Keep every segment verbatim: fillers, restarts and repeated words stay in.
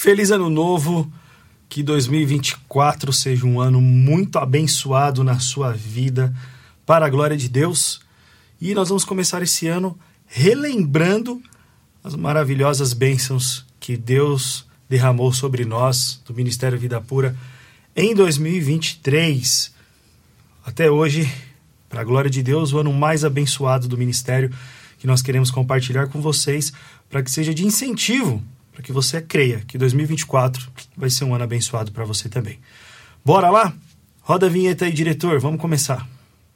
Feliz ano novo, que dois mil e vinte e quatro seja um ano muito abençoado na sua vida, para a glória de Deus. E nós vamos começar esse ano relembrando as maravilhosas bênçãos que Deus derramou sobre nós, do Ministério Vida Pura, em dois mil e vinte e três. Até hoje, para a glória de Deus, o ano mais abençoado do Ministério, que nós queremos compartilhar com vocês, para que seja de incentivo, para que você creia que dois mil e vinte e quatro vai ser um ano abençoado para você também. Bora lá? Roda a vinheta aí, diretor, vamos começar.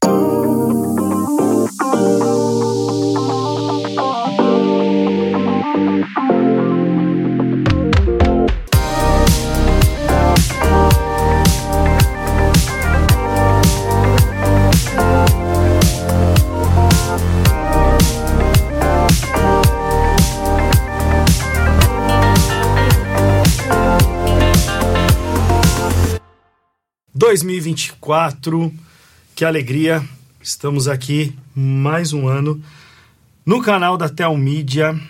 dois mil e vinte e quatro, que alegria, estamos aqui mais um ano no canal da Telmídia,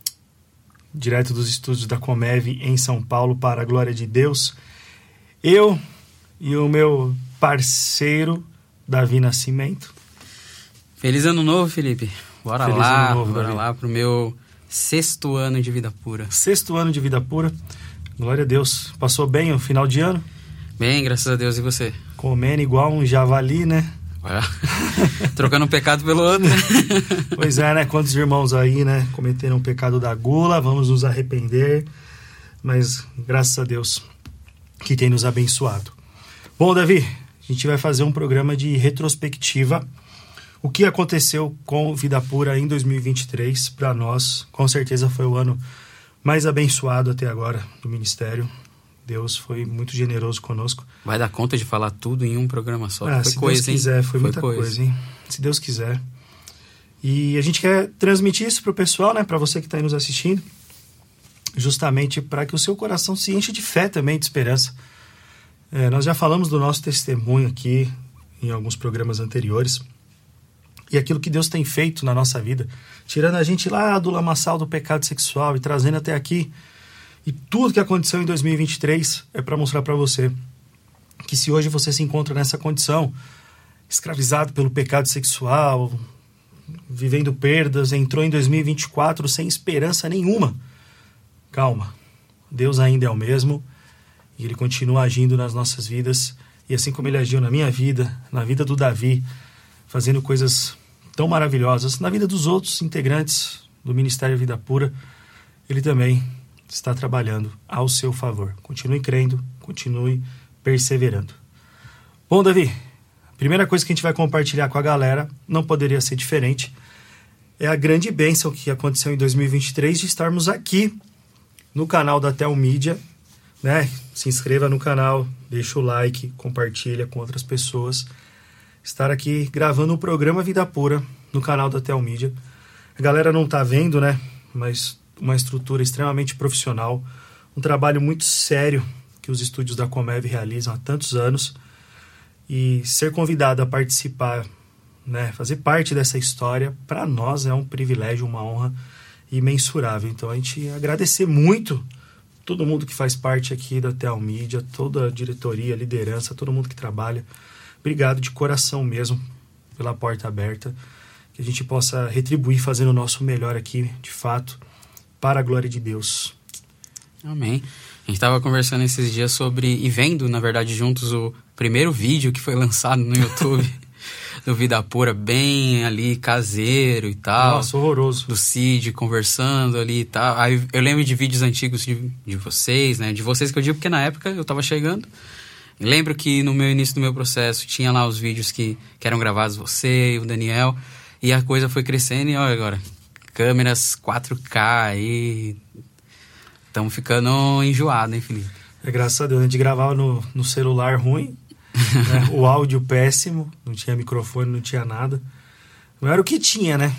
direto dos estúdios da Comev em São Paulo, para a glória de Deus. Eu e o meu parceiro Davi Nascimento. Feliz ano novo, Felipe. Bora Feliz lá, ano novo, bora Davi. lá pro meu sexto ano de vida pura. Sexto ano de vida pura, glória a Deus. Passou bem o final de ano? Bem, graças a Deus. E você? Comendo igual um javali, né? Trocando um pecado pelo outro. Pois é, né? Quantos irmãos aí, né? Cometeram o pecado da gula, vamos nos arrepender. Mas, graças a Deus, que tem nos abençoado. Bom, Davi, a gente vai fazer um programa de retrospectiva. O que aconteceu com Vida Pura em dois mil e vinte e três, para nós, com certeza foi o ano mais abençoado até agora do Ministério. Deus foi muito generoso conosco. Vai dar conta de falar tudo em um programa só. Ah, foi se coisa, Deus quiser, hein? foi, foi muita coisa. coisa, hein? Se Deus quiser. E a gente quer transmitir isso pro pessoal, né? Para você que está aí nos assistindo. Justamente para que o seu coração se enche de fé também, de esperança. É, nós já falamos do nosso testemunho aqui em alguns programas anteriores. E aquilo que Deus tem feito na nossa vida. Tirando a gente lá do lamaçal do pecado sexual e trazendo até aqui. E tudo que aconteceu em dois mil e vinte e três é para mostrar para você que se hoje você se encontra nessa condição, escravizado pelo pecado sexual, vivendo perdas, entrou em dois mil e vinte e quatro sem esperança nenhuma, calma, Deus ainda é o mesmo e Ele continua agindo nas nossas vidas. E assim como Ele agiu na minha vida, na vida do Davi, fazendo coisas tão maravilhosas, na vida dos outros integrantes do Ministério Vida Pura, Ele também está trabalhando ao seu favor. Continue crendo, continue perseverando. Bom, Davi, a primeira coisa que a gente vai compartilhar com a galera, não poderia ser diferente, é a grande bênção que aconteceu em dois mil e vinte e três de estarmos aqui no canal da Telmídia, né? Se inscreva no canal, deixa o like, compartilha com outras pessoas. Estar aqui gravando o programa Vida Pura no canal da Telmídia. A galera não tá vendo, né? Mas uma estrutura extremamente profissional, um trabalho muito sério que os estúdios da Comev realizam há tantos anos, e ser convidado a participar, né, fazer parte dessa história, para nós é um privilégio, uma honra imensurável. Então a gente agradecer muito todo mundo que faz parte aqui da Telmídia, toda a diretoria, liderança, todo mundo que trabalha. Obrigado de coração mesmo pela porta aberta, que a gente possa retribuir fazendo o nosso melhor aqui, de fato, para a glória de Deus. Amém. A gente estava conversando esses dias sobre, e vendo, na verdade, juntos o primeiro vídeo que foi lançado no YouTube do Vida Pura, bem ali, caseiro e tal. Nossa, horroroso. Do Cid conversando ali e tal. Aí eu lembro de vídeos antigos de, de vocês, né? De vocês que eu digo porque na época eu estava chegando. Eu lembro que no meu início do meu processo tinha lá os vídeos que, que eram gravados você e o Daniel. E a coisa foi crescendo e olha agora, câmeras quatro K aí, estamos ficando enjoados, hein, Felipe? É, graças a Deus, a gente gravava no, no celular ruim, né? O áudio péssimo, não tinha microfone, não tinha nada. Não era o que tinha, né?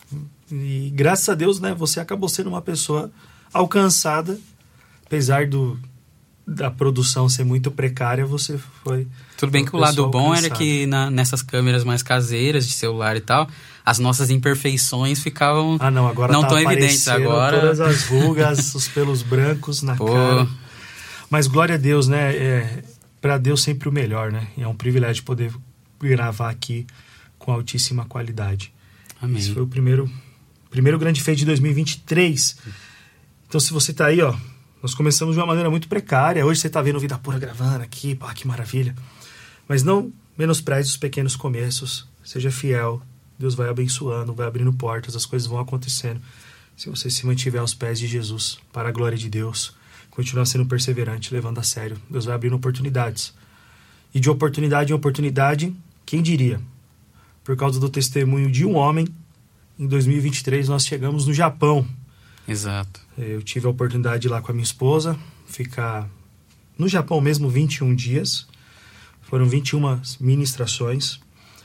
E graças a Deus, né, você acabou sendo uma pessoa alcançada, apesar do, da produção ser muito precária, você foi... Tudo bem que o lado bom alcançado. Era que na, nessas câmeras mais caseiras de celular e tal, as nossas imperfeições ficavam ah, não, agora não tá tão evidentes. Agora todas as rugas, os pelos brancos na Pô. cara. Mas glória a Deus, né? É, para Deus sempre o melhor, né? É um privilégio poder gravar aqui com altíssima qualidade. Amém. Esse foi o primeiro, primeiro grande feito de dois mil e vinte e três. Então, se você tá aí, ó, nós começamos de uma maneira muito precária. Hoje você tá vendo Vida Pura gravando aqui, pá, que maravilha. Mas não menospreze os pequenos começos. Seja fiel. Deus vai abençoando, vai abrindo portas, as coisas vão acontecendo. Se você se mantiver aos pés de Jesus, para a glória de Deus, continuar sendo perseverante, levando a sério, Deus vai abrindo oportunidades. E de oportunidade em oportunidade, quem diria? Por causa do testemunho de um homem, em dois mil e vinte e três nós chegamos no Japão. Exato. Eu tive a oportunidade de ir lá com a minha esposa, ficar no Japão mesmo vinte e um dias. Foram vinte e uma ministrações.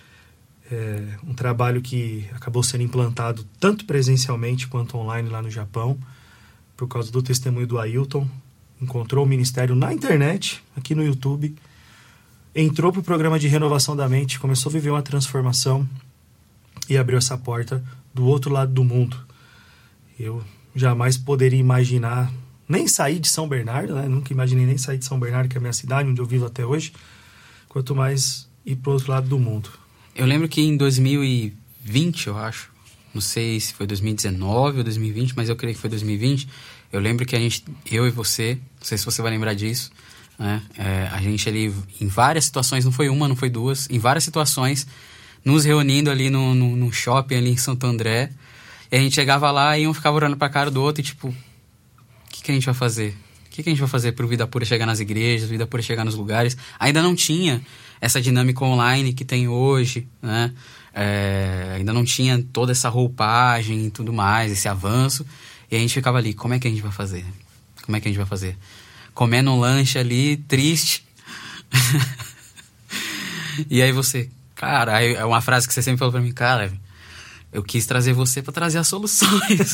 É um trabalho que acabou sendo implantado tanto presencialmente quanto online lá no Japão, por causa do testemunho do Ailton. Encontrou o ministério na internet, aqui no YouTube, entrou para o programa de renovação da mente, começou a viver uma transformação e abriu essa porta do outro lado do mundo. Eu jamais poderia imaginar nem sair de São Bernardo, né? Nunca imaginei nem sair de São Bernardo, que é a minha cidade, onde eu vivo até hoje, quanto mais ir para o outro lado do mundo. Eu lembro que em dois mil e vinte, eu acho, não sei se foi dois mil e dezenove ou dois mil e vinte, mas eu creio que foi dois mil e vinte, eu lembro que a gente, eu e você, não sei se você vai lembrar disso, né? É, a gente ali, em várias situações, não foi uma, não foi duas, em várias situações, nos reunindo ali no, no, no shopping ali em Santo André, e a gente chegava lá e um ficava olhando pra cara do outro e tipo, o que, que a gente vai fazer? O que, que a gente vai fazer pro Vida Pura chegar nas igrejas, Vida Pura chegar nos lugares? Ainda não tinha essa dinâmica online que tem hoje, né? É, ainda não tinha toda essa roupagem e tudo mais, esse avanço. E a gente ficava ali, como é que a gente vai fazer? Como é que a gente vai fazer? Comendo um lanche ali, triste. E aí você, cara, aí é uma frase que você sempre falou pra mim, cara, eu quis trazer você pra trazer as soluções.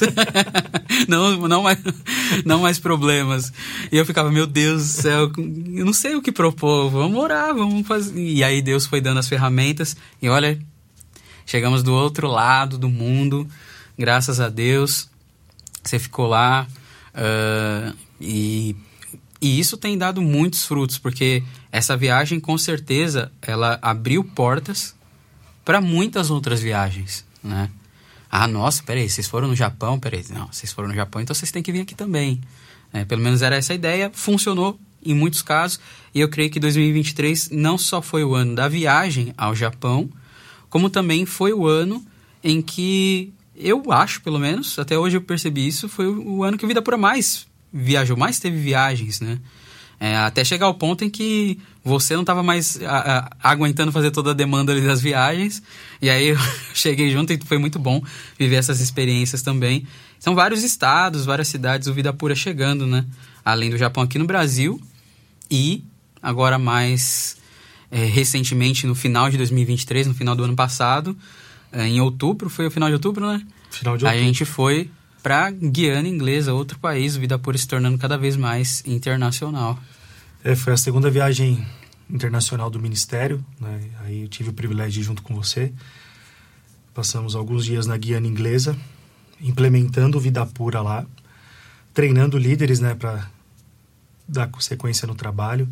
não, não, mais, não mais problemas. E eu ficava, meu Deus do céu, eu não sei o que propor, vamos orar, vamos fazer. E aí Deus foi dando as ferramentas e olha, chegamos do outro lado do mundo, graças a Deus. Você ficou lá uh, e, e isso tem dado muitos frutos, porque essa viagem, com certeza, ela abriu portas para muitas outras viagens, né? Ah, nossa, peraí, vocês foram no Japão? Peraí, não, vocês foram no Japão, então vocês têm que vir aqui também. É, pelo menos era essa a ideia, funcionou em muitos casos, e eu creio que dois mil e vinte e três não só foi o ano da viagem ao Japão, como também foi o ano em que, eu acho, pelo menos, até hoje eu percebi isso, foi o, o ano que o Vida Pura mais viajou, mais teve viagens, né? É, até chegar ao ponto em que você não estava mais a, a, aguentando fazer toda a demanda ali das viagens, e aí eu cheguei junto e foi muito bom viver essas experiências também. São vários estados, várias cidades, o Vida Pura chegando, né? Além do Japão, aqui no Brasil, e agora mais é, recentemente, no final de dois mil e vinte e três, no final do ano passado, é, em outubro, foi o final de outubro, né? Final de outubro. A gente foi para Guiana Inglesa, outro país, o Vida Pura se tornando cada vez mais internacional. É, foi a segunda viagem internacional do Ministério, né? Aí eu tive o privilégio de ir junto com você. Passamos alguns dias na Guiana Inglesa, implementando o Vida Pura lá, treinando líderes, né, para dar sequência no trabalho.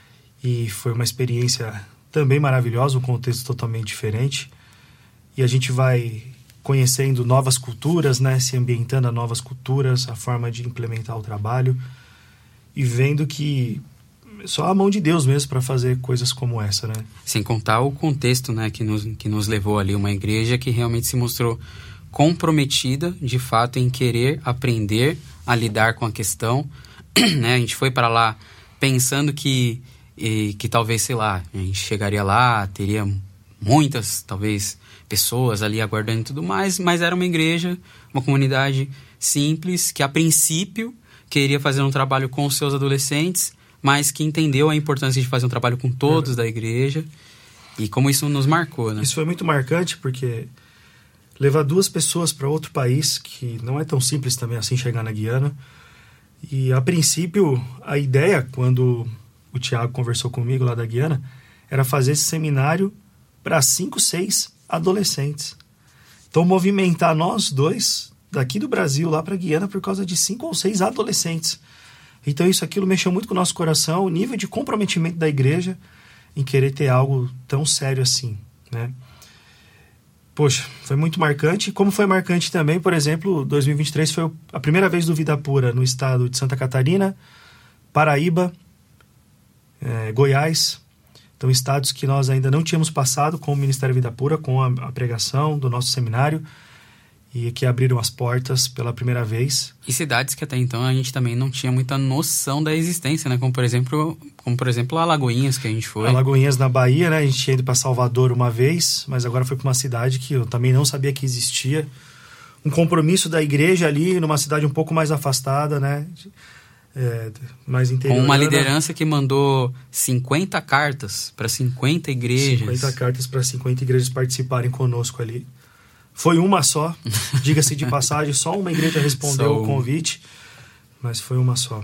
E foi uma experiência também maravilhosa, um contexto totalmente diferente. E a gente vai conhecendo novas culturas, né, se ambientando a novas culturas, a forma de implementar o trabalho e vendo que só a mão de Deus mesmo para fazer coisas como essa, né? Sem contar o contexto, né, que nos, que nos levou ali, uma igreja que realmente se mostrou comprometida, de fato, em querer aprender a lidar com a questão, né? A gente foi para lá pensando que, e, que talvez, sei lá, a gente chegaria lá, teria muitas, talvez, pessoas ali aguardando e tudo mais, mas era uma igreja, uma comunidade simples, que a princípio queria fazer um trabalho com os seus adolescentes, mas que entendeu a importância de fazer um trabalho com todos é. da igreja, e como isso nos marcou, né? Isso foi muito marcante, porque levar duas pessoas para outro país, que não é tão simples também assim chegar na Guiana, E, a princípio, a ideia, quando o Tiago conversou comigo lá da Guiana, era fazer esse seminário para cinco, seis adolescentes. Então, movimentar nós dois, daqui do Brasil, lá para a Guiana, por causa de cinco ou seis adolescentes. Então, isso, aquilo mexeu muito com o nosso coração, o nível de comprometimento da igreja em querer ter algo tão sério assim, né? Poxa, foi muito marcante. Como foi marcante também, por exemplo, dois mil e vinte e três foi a primeira vez do Vida Pura no estado de Santa Catarina, Paraíba, é, Goiás. Então, estados que nós ainda não tínhamos passado com o Ministério Vida Pura, com a, a pregação do nosso seminário, e que abriram as portas pela primeira vez. E cidades que até então a gente também não tinha muita noção da existência, né? Como por exemplo, como por exemplo Alagoinhas, que a gente foi. Alagoinhas na Bahia, né? A gente tinha ido para Salvador uma vez, mas agora foi para uma cidade que eu também não sabia que existia. Um compromisso da igreja ali, numa cidade um pouco mais afastada, né? É, mais interior. Com uma liderança que mandou cinquenta cartas para cinquenta igrejas. cinquenta cartas para cinquenta igrejas participarem conosco ali. Foi uma só, diga-se de passagem, só uma igreja respondeu o convite, mas foi uma só.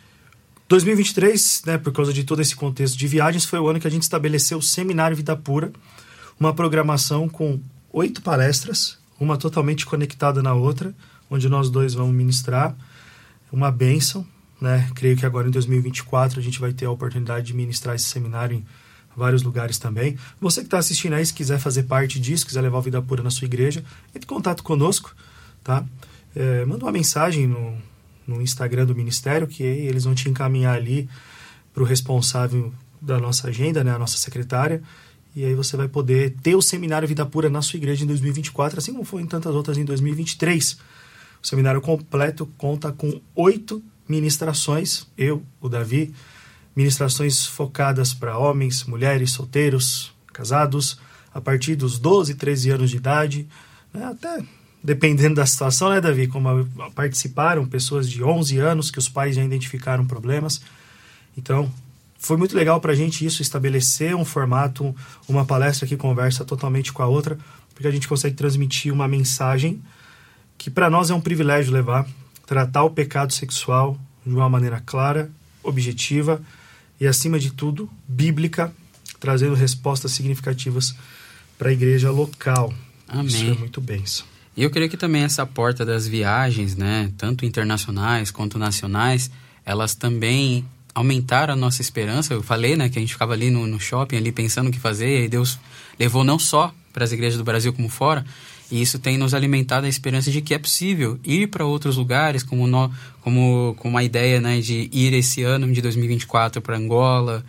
dois mil e vinte e três, né, por causa de todo esse contexto de viagens, foi o ano que a gente estabeleceu o Seminário Vida Pura, uma programação com oito palestras, uma totalmente conectada na outra, onde nós dois vamos ministrar, uma bênção, né? Creio que agora em dois mil e vinte e quatro a gente vai ter a oportunidade de ministrar esse seminário em vários lugares também. Você que está assistindo aí, se quiser fazer parte disso, quiser levar a Vida Pura na sua igreja, entre em contato conosco, tá? É, manda uma mensagem no, no Instagram do Ministério, que eles vão te encaminhar ali para o responsável da nossa agenda, né, a nossa secretária, e aí você vai poder ter o Seminário Vida Pura na sua igreja em dois mil e vinte e quatro, assim como foi em tantas outras em dois mil e vinte e três. O seminário completo conta com oito ministrações, eu, o Davi, ministrações focadas para homens, mulheres, solteiros, casados, a partir dos doze, treze anos de idade, né, até dependendo da situação, né, Davi, como participaram pessoas de onze anos que os pais já identificaram problemas. Então, foi muito legal para a gente isso, estabelecer um formato, uma palestra que conversa totalmente com a outra, porque a gente consegue transmitir uma mensagem que para nós é um privilégio levar, tratar o pecado sexual de uma maneira clara, objetiva e, acima de tudo, bíblica, trazendo respostas significativas para a igreja local. Amém. Isso é muito bênção. E eu creio que também essa porta das viagens, né, tanto internacionais quanto nacionais, elas também aumentaram a nossa esperança. Eu falei, né, que a gente ficava ali no, no shopping, ali pensando o que fazer, e aí Deus levou não só para as igrejas do Brasil como fora, e isso tem nos alimentado a esperança de que é possível ir para outros lugares, como, no, como, como a ideia, né, de ir esse ano de dois mil e vinte e quatro para Angola,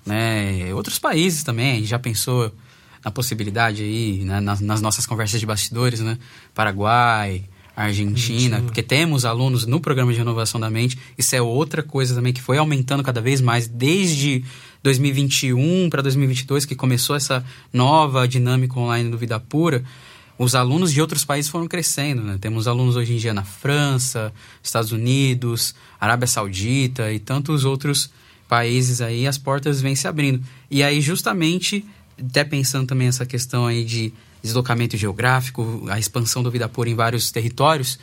né, outros países também. A gente já pensou na possibilidade aí, né, nas, nas nossas conversas de bastidores, né, Paraguai, Argentina, porque temos alunos no programa de renovação da mente. Isso é outra coisa também que foi aumentando cada vez mais desde dois mil e vinte e um para dois mil e vinte e dois, que começou essa nova dinâmica online do Vida Pura. Os alunos de outros países foram crescendo, né? Temos alunos hoje em dia na França, Estados Unidos, Arábia Saudita e tantos outros países aí. As portas vêm se abrindo. E aí, justamente, até pensando também essa questão aí de deslocamento geográfico, a expansão do Vida Pura em vários territórios,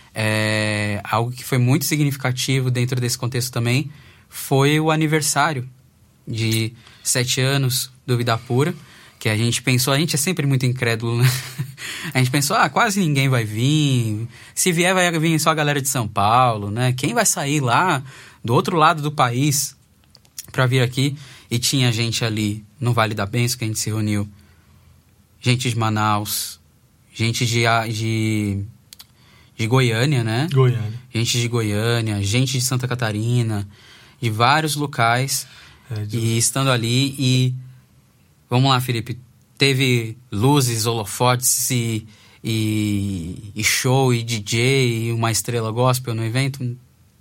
é, algo que foi muito significativo dentro desse contexto também foi o aniversário de sete anos do Vida Pura, que a gente pensou, a gente é sempre muito incrédulo, né? A gente pensou, ah, quase ninguém vai vir, se vier vai vir só a galera de São Paulo, né? Quem vai sair lá do outro lado do país para vir aqui? E tinha gente ali no Vale da Bênção que a gente se reuniu, gente de Manaus, gente de, de, de Goiânia, né? Goiânia. Gente de Goiânia, gente de Santa Catarina, de vários locais, é, de... e estando ali e... Vamos lá, Felipe, teve luzes, holofotes e, e, e show e D J e uma estrela gospel no evento?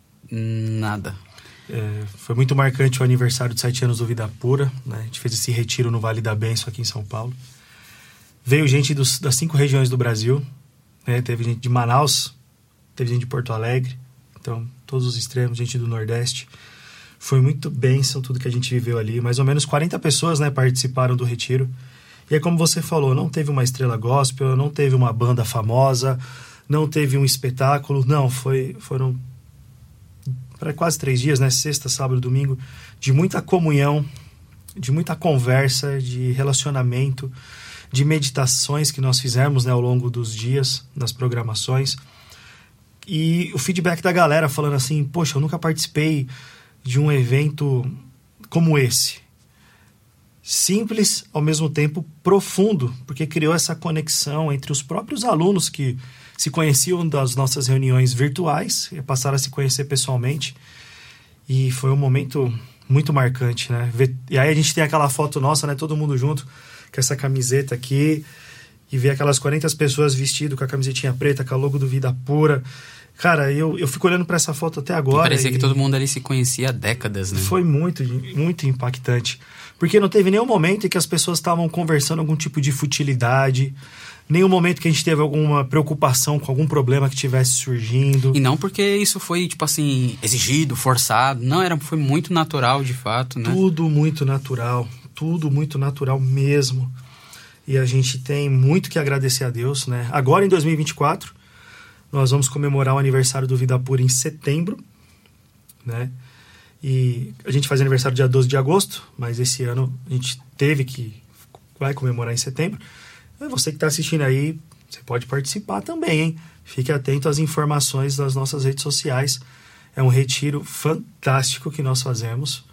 Nada. É, foi muito marcante o aniversário de sete anos do Vida Pura, né? A gente fez esse retiro no Vale da Bênção aqui em São Paulo. Veio gente dos, das cinco regiões do Brasil, né? Teve gente de Manaus, teve gente de Porto Alegre, então todos os extremos, gente do Nordeste. Foi muito bênção tudo que a gente viveu ali. Mais ou menos quarenta pessoas, né, participaram do retiro. E é como você falou, não teve uma estrela gospel, não teve uma banda famosa, não teve um espetáculo. Não, foi, foram para quase três dias, né? Sexta, sábado, domingo, de muita comunhão, de muita conversa, de relacionamento, de meditações que nós fizemos, né, ao longo dos dias, nas programações. E o feedback da galera falando assim, poxa, eu nunca participei de um evento como esse. Simples, ao mesmo tempo profundo, porque criou essa conexão entre os próprios alunos que se conheciam das nossas reuniões virtuais e passaram a se conhecer pessoalmente. E foi um momento muito marcante, né? E aí a gente tem aquela foto nossa, né? Todo mundo junto com essa camiseta aqui. E ver aquelas quarenta pessoas vestidas com a camisetinha preta, com a logo do Vida Pura. Cara, eu, eu fico olhando para essa foto até agora. Parecia e que todo mundo ali se conhecia há décadas, né? Foi muito, muito impactante. Porque não teve nenhum momento em que as pessoas estavam conversando algum tipo de futilidade, nenhum momento que a gente teve alguma preocupação com algum problema que estivesse surgindo. E não porque isso foi, tipo assim, exigido, forçado. Não, era, foi muito natural, de fato, né? Tudo muito natural. Tudo muito natural mesmo. E a gente tem muito que agradecer a Deus, né? Agora, em dois mil e vinte e quatro, nós vamos comemorar o aniversário do Vida Pura em setembro, né? E a gente faz aniversário dia doze de agosto, mas esse ano a gente teve que... vai comemorar em setembro. Você que está assistindo aí, você pode participar também, hein? Fique atento às informações das nossas redes sociais. É um retiro fantástico que nós fazemos.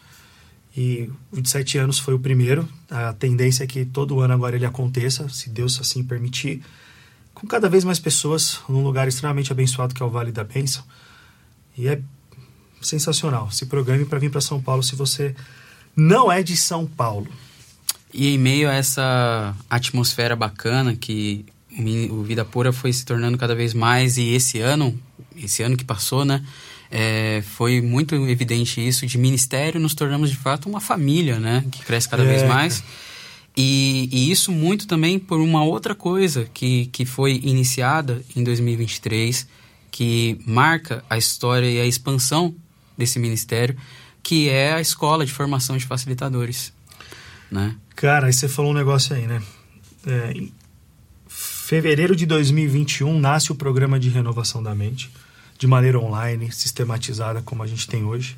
E vinte e sete anos foi o primeiro. A tendência é que todo ano agora ele aconteça, se Deus assim permitir, com cada vez mais pessoas, num lugar extremamente abençoado que é o Vale da Bênção. E é sensacional. Se programe para vir para São Paulo se você não é de São Paulo. E em meio a essa atmosfera bacana que o Vida Pura foi se tornando cada vez mais, e esse ano, esse ano que passou, né, é, foi muito evidente isso, de ministério nos tornamos de fato uma família, né, que cresce cada é. vez mais. E, e isso muito também por uma outra coisa que, que foi iniciada em dois mil e vinte e três, que marca a história e a expansão desse ministério, que é a Escola de Formação de Facilitadores, né? Cara, aí você falou um negócio aí, né? É, em fevereiro de dois mil e vinte e um nasce o programa de renovação da mente, de maneira online, sistematizada como a gente tem hoje.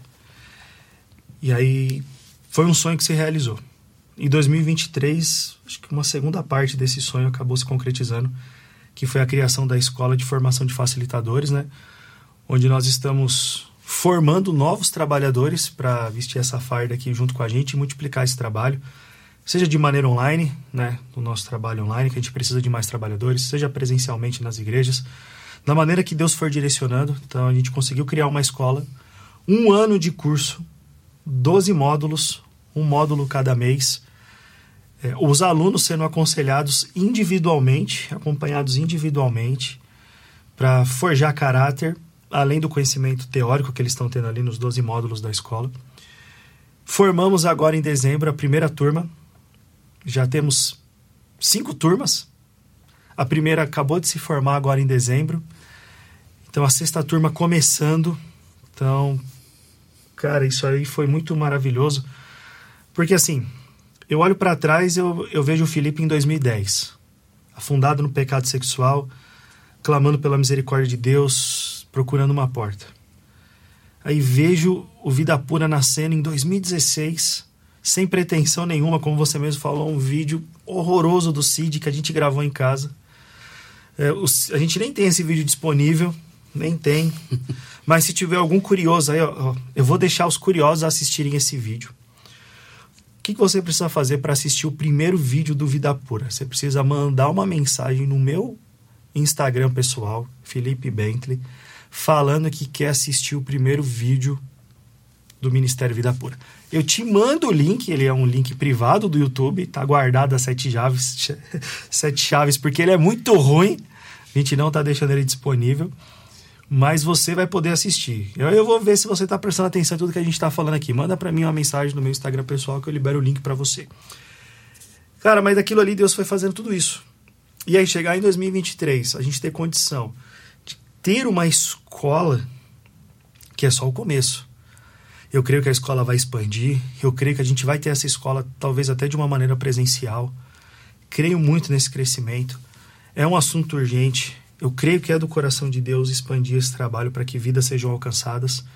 E aí foi um sonho que se realizou. Em dois mil e vinte e três, acho que uma segunda parte desse sonho acabou se concretizando, que foi a criação da Escola de Formação de Facilitadores, né? Onde nós estamos formando novos trabalhadores para vestir essa farda aqui junto com a gente e multiplicar esse trabalho, seja de maneira online, né, no nosso trabalho online, que a gente precisa de mais trabalhadores, seja presencialmente nas igrejas, da maneira que Deus for direcionando. Então a gente conseguiu criar uma escola, um ano de curso, doze módulos, um módulo cada mês, é, os alunos sendo aconselhados individualmente, acompanhados individualmente, para forjar caráter, além do conhecimento teórico que eles estão tendo ali nos doze módulos da escola. Formamos agora em dezembro a primeira turma. Já temos cinco turmas. A primeira acabou de se formar agora em dezembro. Então a sexta turma começando. Então, cara, isso aí foi muito maravilhoso. Porque assim, eu olho para trás, eu, eu vejo o Felipe em dois mil e dez. Afundado no pecado sexual, clamando pela misericórdia de Deus, procurando uma porta. Aí vejo o Vida Pura nascendo em dois mil e dezesseis, sem pretensão nenhuma, como você mesmo falou, um vídeo horroroso do Cid que a gente gravou em casa. É, o, a gente nem tem esse vídeo disponível, nem tem. Mas se tiver algum curioso aí, ó, ó, eu vou deixar os curiosos assistirem esse vídeo. O que, que você precisa fazer para assistir o primeiro vídeo do Vida Pura? Você precisa mandar uma mensagem no meu Instagram pessoal, Felipe Bentley, falando que quer assistir o primeiro vídeo do Ministério Vida Pura. Eu te mando o link, ele é um link privado do YouTube, tá guardado as sete chaves, sete chaves, porque ele é muito ruim, a gente não tá deixando ele disponível, mas você vai poder assistir. Eu, eu vou ver se você tá prestando atenção em tudo que a gente tá falando aqui. Manda para mim uma mensagem no meu Instagram pessoal que eu libero o link para você. Cara, mas daquilo ali Deus foi fazendo tudo isso. E aí chegar em dois mil e vinte e três, a gente ter condição de ter uma escola que é só o começo. Eu creio que a escola vai expandir, eu creio que a gente vai ter essa escola talvez até de uma maneira presencial. Creio muito nesse crescimento. É um assunto urgente. Eu creio que é do coração de Deus expandir esse trabalho para que vidas sejam alcançadas.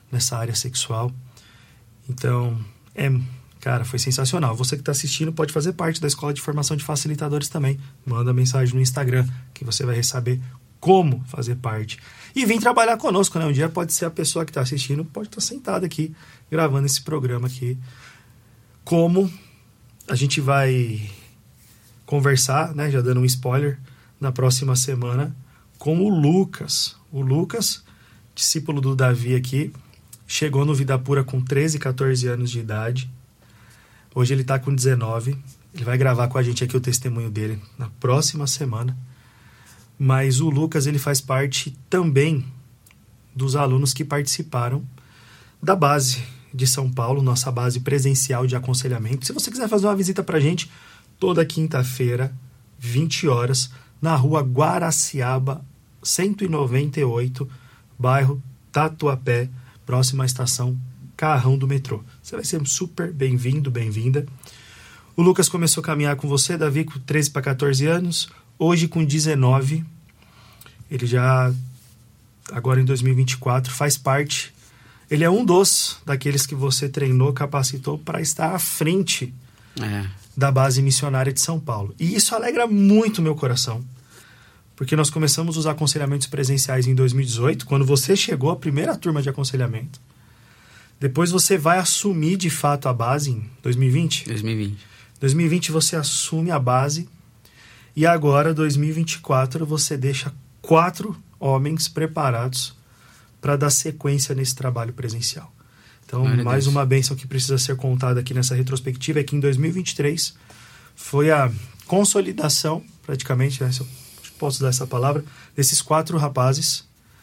nessa área sexual. Então, é, cara, foi sensacional. Você que está assistindo pode fazer parte da Escola de Formação de Facilitadores também. Manda mensagem no Instagram que você vai saber como fazer parte. E vem trabalhar conosco, né? Um dia pode ser a pessoa que está assistindo, pode estar sentada aqui, gravando esse programa aqui. Como a gente vai conversar, né? Já dando um spoiler, na próxima semana, com o Lucas. O Lucas, discípulo do Davi aqui, chegou no Vida Pura com treze, catorze anos de idade. Hoje ele está com dezenove. Ele vai gravar com a gente aqui o testemunho dele na próxima semana. Mas o Lucas, ele faz parte também dos alunos que participaram da base de São Paulo, nossa base presencial de aconselhamento. Se você quiser fazer uma visita pra gente, toda quinta-feira, vinte horas, na rua Guaraciaba, cento e noventa e oito, bairro Tatuapé, próxima à estação Carrão do metrô. Você vai ser super bem-vindo, bem-vinda. O Lucas começou a caminhar com você, Davi, com treze para catorze anos. Hoje, com dezenove, ele já, agora em dois mil e vinte e quatro, faz parte. Ele é um dos, daqueles que você treinou, capacitou para estar à frente é. da base missionária de São Paulo. E isso alegra muito meu coração, porque nós começamos os aconselhamentos presenciais em dois mil e dezoito, quando você chegou à primeira turma de aconselhamento. Depois você vai assumir de fato a base em dois mil e vinte? dois mil e vinte. dois mil e vinte você assume a base e agora, dois mil e vinte e quatro, você deixa quatro homens preparados para dar sequência nesse trabalho presencial. Então, Glória mais uma bênção que precisa ser contada aqui nessa retrospectiva é que em dois mil e vinte e três foi a consolidação, praticamente, né, se eu posso dar essa palavra, desses quatro rapazes: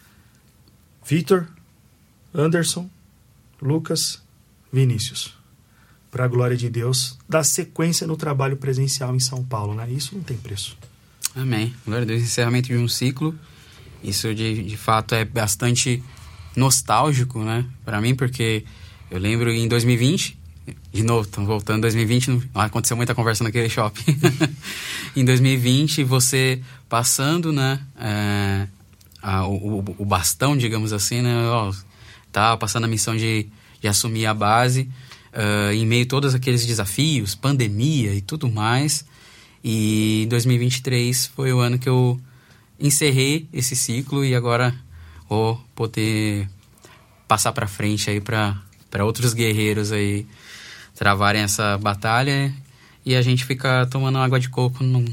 Vitor, Anderson, Lucas, Vinícius. Para a glória de Deus, dar sequência no trabalho presencial em São Paulo, né? Isso não tem preço. Amém. Glória a Deus. Encerramento de um ciclo. Isso, de, de fato, é bastante nostálgico, né? Para mim, porque eu lembro em dois mil e vinte, de novo, estamos voltando, dois mil e vinte, não aconteceu muita conversa naquele shopping. Em dois mil e vinte, você passando, né? É, a, o, o bastão, digamos assim, né? Ó, tá passando a missão de, de assumir a base. Uh, em meio a todos aqueles desafios, pandemia e tudo mais. E dois mil e vinte e três foi o ano que eu encerrei esse ciclo e agora vou poder passar para frente aí para outros guerreiros aí travarem essa batalha e a gente fica tomando água de coco. Num...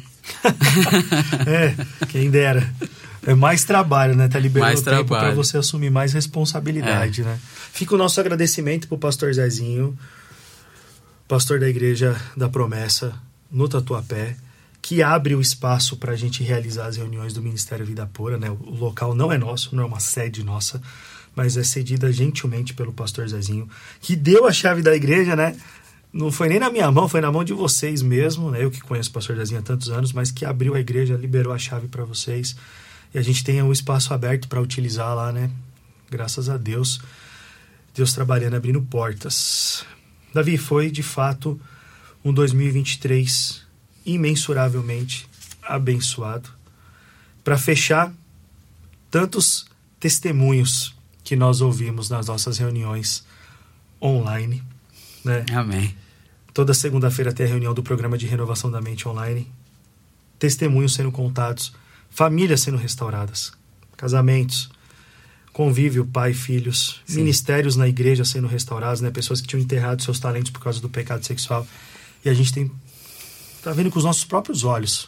É, quem dera. É mais trabalho, né? Tá liberando mais tempo para trabalho. você assumir mais responsabilidade, é. né? Fica o nosso agradecimento pro pastor Zezinho, pastor da Igreja da Promessa, no Tatuapé, que abre o espaço para a gente realizar as reuniões do Ministério Vida Pura, né? O local não é nosso, não é uma sede nossa, mas é cedida gentilmente pelo pastor Zezinho, que deu a chave da igreja, né? Não foi nem na minha mão, foi na mão de vocês mesmo, né? Eu que conheço o pastor Zezinho há tantos anos, mas que abriu a igreja, liberou a chave para vocês. E a gente tem um espaço aberto para utilizar lá, né? Graças a Deus. Deus trabalhando, abrindo portas. Davi, foi de fato um dois mil e vinte e três imensuravelmente abençoado. Para fechar, tantos testemunhos que nós ouvimos nas nossas reuniões online, né? Amém. Toda segunda-feira tem a reunião do programa de renovação da mente online. Testemunhos sendo contados, famílias sendo restauradas, casamentos, convívio, pai e filhos, Sim. ministérios na igreja sendo restaurados, né? Pessoas que tinham enterrado seus talentos por causa do pecado sexual. E a gente tem tá vendo com os nossos próprios olhos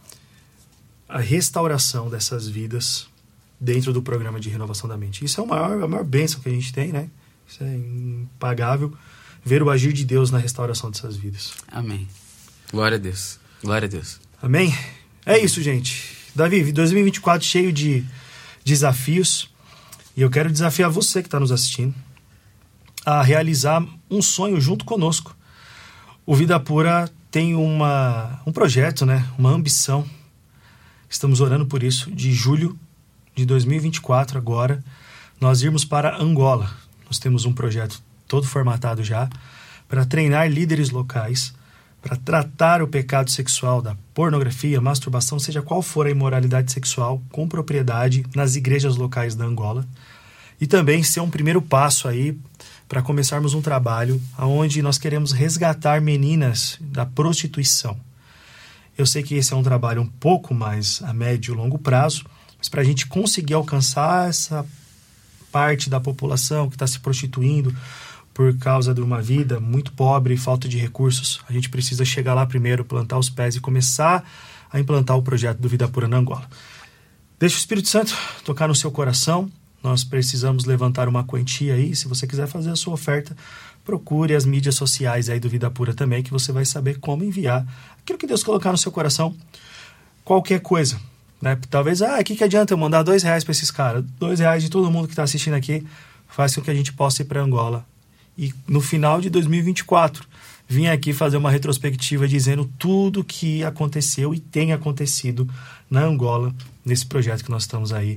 a restauração dessas vidas dentro do programa de renovação da mente. Isso é a maior, a maior bênção que a gente tem, né? Isso é impagável, ver o agir de Deus na restauração dessas vidas. Amém. Glória a Deus. Glória a Deus. Amém? É isso, gente. Davi, dois mil e vinte e quatro cheio de desafios. E eu quero desafiar você que está nos assistindo a realizar um sonho junto conosco. O Vida Pura tem uma, um projeto, né? Uma ambição. Estamos orando por isso. De julho de dois mil e vinte e quatro, agora, nós irmos para Angola. Nós temos um projeto todo formatado já para treinar líderes locais, para tratar o pecado sexual da pornografia, masturbação, seja qual for a imoralidade sexual, com propriedade nas igrejas locais da Angola. e também ser um primeiro passo aí para começarmos um trabalho onde nós queremos resgatar meninas da prostituição. Eu sei que esse é um trabalho um pouco mais a médio e longo prazo, mas para a gente conseguir alcançar essa parte da população que está se prostituindo por causa de uma vida muito pobre e falta de recursos, a gente precisa chegar lá primeiro, plantar os pés e começar a implantar o projeto do Vida Pura na Angola. Deixa o Espírito Santo tocar no seu coração. Nós precisamos levantar uma quantia aí. Se você quiser fazer a sua oferta, procure as mídias sociais aí do Vida Pura também, que você vai saber como enviar aquilo que Deus colocar no seu coração. Qualquer coisa, né? Talvez, ah, o que, que adianta eu mandar dois reais para esses caras? Dois reais de todo mundo que está assistindo aqui faz com que a gente possa ir para Angola. E no final de dois mil e vinte e quatro, vim aqui fazer uma retrospectiva dizendo tudo que aconteceu e tem acontecido na Angola, nesse projeto que nós estamos aí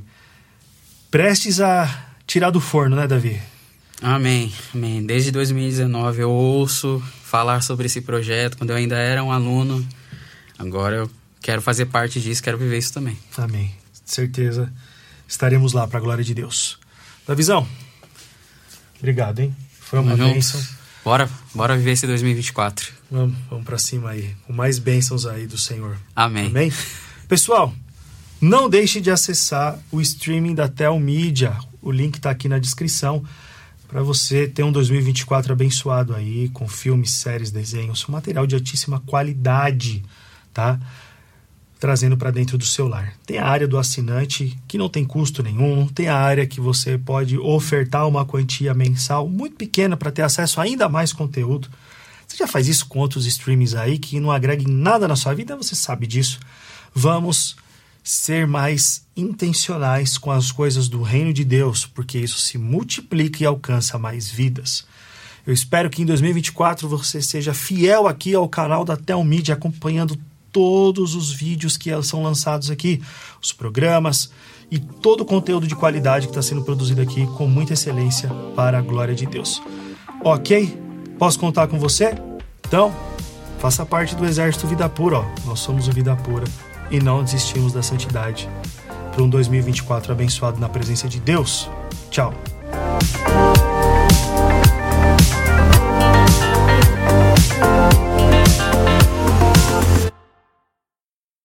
prestes a tirar do forno, né, Davi? Amém, amém. Desde dois mil e dezenove eu ouço falar sobre esse projeto, quando eu ainda era um aluno. Agora eu quero fazer parte disso, quero viver isso também. Amém. Certeza estaremos lá para a glória de Deus. Davizão, obrigado, hein? Foi uma Vamos bênção. Bora, bora viver esse dois mil e vinte e quatro. Vamos, vamos para cima aí, com mais bênçãos aí do Senhor. Amém. Amém? Pessoal, não deixe de acessar o streaming da Telmídia. O link está aqui na descrição para você ter um dois mil e vinte e quatro abençoado aí, com filmes, séries, desenhos, material de altíssima qualidade, tá? Trazendo para dentro do seu lar. Tem a área do assinante, que não tem custo nenhum. Tem a área que você pode ofertar uma quantia mensal muito pequena para ter acesso a ainda mais conteúdo. Você já faz isso com outros streamings aí que não agreguem nada na sua vida, você sabe disso. Vamos ser mais intencionais com as coisas do reino de Deus, porque isso se multiplica e alcança mais vidas. Eu espero que em dois mil e vinte e quatro você seja fiel aqui ao canal da Telmídia, acompanhando todos os vídeos que são lançados aqui, os programas e todo o conteúdo de qualidade que está sendo produzido aqui com muita excelência para a glória de Deus. Ok? Posso contar com você? Então, faça parte do exército Vida Pura. Ó. Nós somos o Vida Pura e não desistimos da santidade. Para um dois mil e vinte e quatro abençoado na presença de Deus. Tchau.